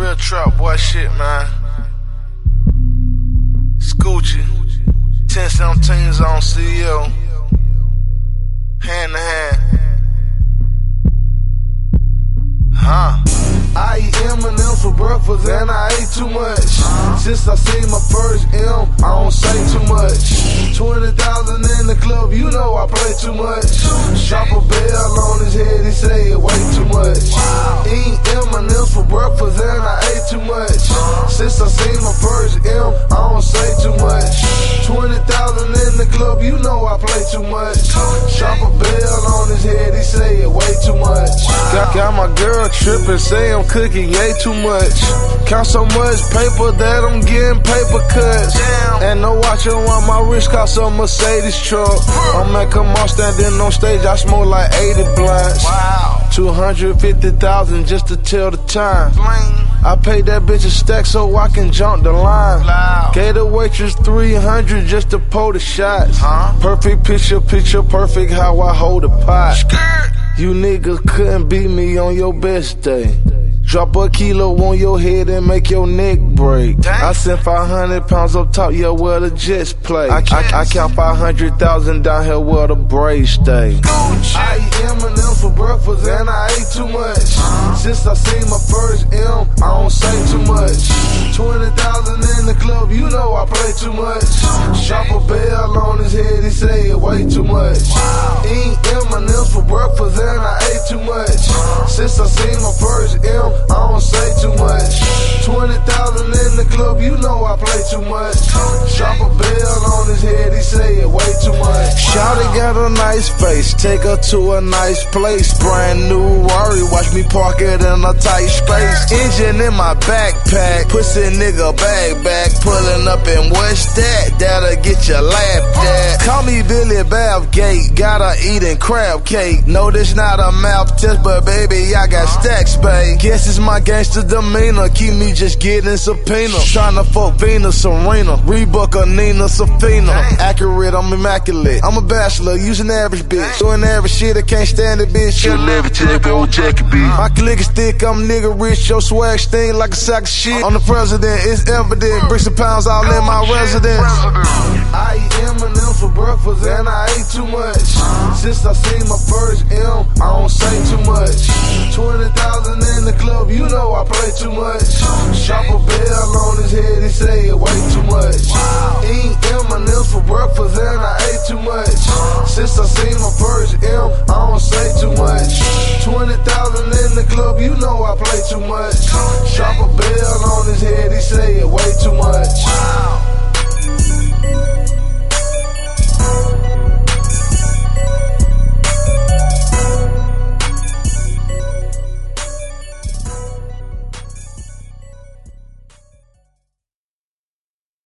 Real trap boy shit, man. Scoochie, 1017s on CEO, hand to hand. I eat M&M's for breakfast and I ate too much. Since I seen my first M, I don't say too much. 20,000 in the club, you know I play too much. Drop a bell on his head, he say it way too much. Eat M&M's for breakfast and I ate too much. Since I seen my first M, I don't say too much. 20,000 in the club, you know I play too much. Drop a bell on his head, he say it way too much. Got my girl trippin', say I'm cooking way too much. Count so much paper that I'm getting paper cuts. And no watch around my wrist, cost a Mercedes truck. I'm at Kamar standing on stage, I smoke like 80 blunts. 250,000 just to tell the time. I paid that bitch a stack so I can jump the line. Gave the waitress 300 just to pull the shots. Perfect picture perfect how I hold a pot. You niggas couldn't beat me on your best day. Drop a kilo on your head and make your neck break. I sent 500 pounds up top, yeah, where the Jets play. I count 500,000 down here where the Braves stay. I eat M&M's for breakfast and I ate too much. Since I seen my first M, I don't say too much. 20,000 in the club, you know I play too much. Drop a bell on his head, he say it way too much. Eat M&M's for breakfast and I ate too much. Since I seen my first M, I don't say too much. 20,000 in the club, you know I play too much. Drop a bell on his head, he say it way too much. Shawty got a nice face, take her to a nice place. Brand new Rari, watch me park it in a tight space. Engine in my backpack, pussy nigga back, pulling up in what's that? That'll get you laughed at. Call me Billy Bathgate, gotta eatin' crab cake. No, this not a mouth test, but baby, I got stacks, babe. Guess it's my gangster demeanor, keep me just getting subpoena. Tryna fuck Venus, Serena, Reebok or Nina, Safina. Accurate, I'm immaculate. I'm a bachelor, use an average bitch. Doing average shit, I can't stand it, bitch. She'll never take the old jacket, bitch. My click is thick, I'm nigga rich. Your swag stink like a sack of shit. I'm the president, it's evident. Bricks and pounds all in my residence. I eat M&M's for breakfast and I ate too much. Since I seen my first M, I don't say too much. 20,000 in the club, you know I play too much. Drop a bell on his head, he say it way too much. Eat M&M's for breakfast and I ate too much. Since I seen my first M, I don't say too much. 20,000 in the club, you know I play too much. Drop a bell on his head,